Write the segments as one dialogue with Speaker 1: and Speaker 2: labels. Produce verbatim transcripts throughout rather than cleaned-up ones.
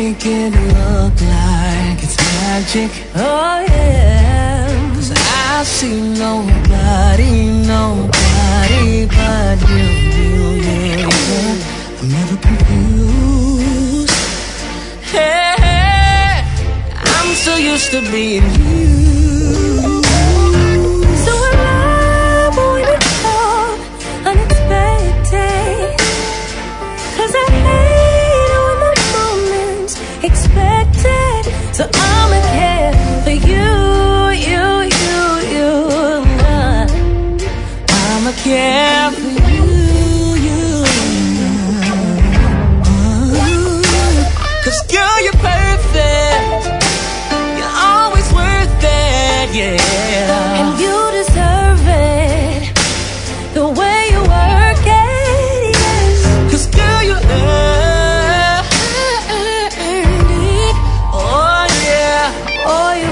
Speaker 1: make it look like it's magic.
Speaker 2: Oh yeah,
Speaker 1: 'cause I see nobody, nobody but you, you, you, you. I'm never confused. Hey, hey, I'm so used to being you.
Speaker 2: so I love when it's so unexpected, 'cause I hate when the moment's expected. So I'ma care for you, you, you, you.
Speaker 1: I'ma care for you, you. Uh, 'Cause girl, you're perfect. You're always worth it, yeah.
Speaker 2: And you deserve it, the way you work it, yes.
Speaker 1: 'Cause girl, you earned it. Oh yeah,
Speaker 2: Oh, you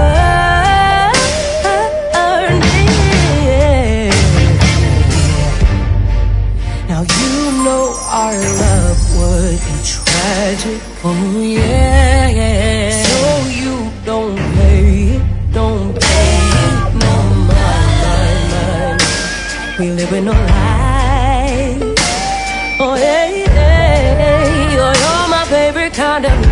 Speaker 2: earned it.
Speaker 1: now you know our love would be tragic. Oh yeah, yeah. So you don't play it, don't play it, no mind, mind, mind. We live in no lie.
Speaker 2: Oh, hey, hey, oh, you're my favorite kind of